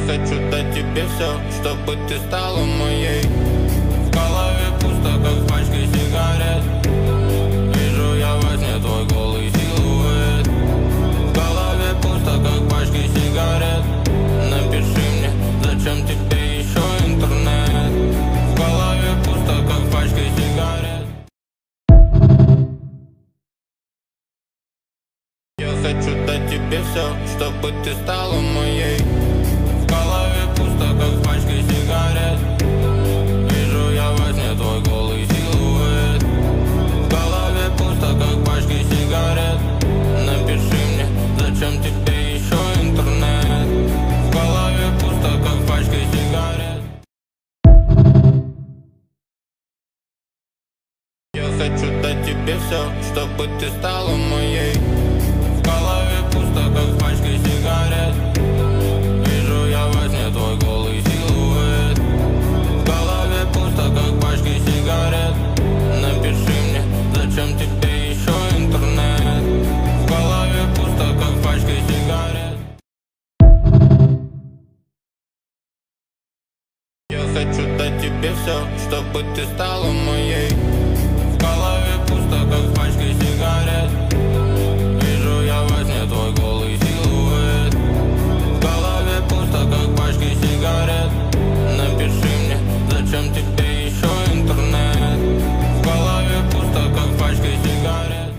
хочу дать тебе все, чтобы ты стала моей. В голове пусто, как в пачке сигарет. Вижу я во сне твой голый силуэт. В голове пусто, как в пачке сигарет. Напиши мне, зачем тебе еще интернет. В голове пусто, как в пачке сигарет. Я хочу дать тебе все, чтобы ты стала моей. В голове пусто, как в пачке сигарет. Вижу я во сне твой голый силуэт. В голове пусто, как в пачке сигарет. Напиши мне, зачем тебе еще интернет. В голове пусто, как в пачке сигарет. Я хочу дать тебе все, чтобы ты стала моей. В голове пусто, как в пачке сигарет. Вижу я во сне твой голый силуэт. В голове пусто, как в пачке сигарет. Напиши мне, зачем тебе еще интернет. В голове пусто, как в пачке сигарет. Я хочу дать тебе все, чтобы ты стала моей. В голове пусто, как в пачке сигарет. Вижу я во сне твой голый силуэт. В голове пусто, как в пачке сигарет. Напиши мне, зачем тебе еще интернет. В голове пусто, как в пачке сигарет.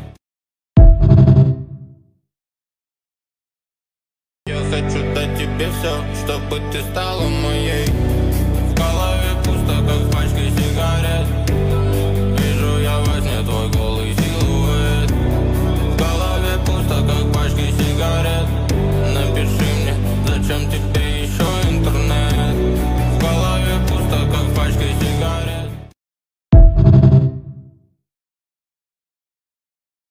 Я хочу дать тебе все, чтобы ты стала моей. В голове пусто, как в пачке сигарет. Вижу я во сне твой голый силуэт. В голове пусто, как